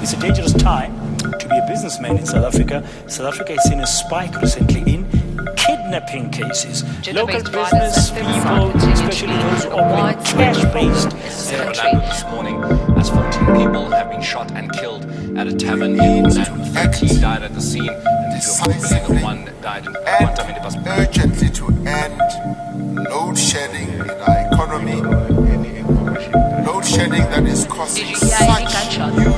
It's a dangerous time to be a businessman in South Africa. South Africa has seen a spike recently in kidnapping cases. Local business people, especially those who operate cash-based. Orlando this morning, as 14 people have been shot and killed at a tavern in Orlando. 13 died at the scene, and one died in Guantanamo. Urgently to end load shedding in our economy. Load shedding that is causing such huge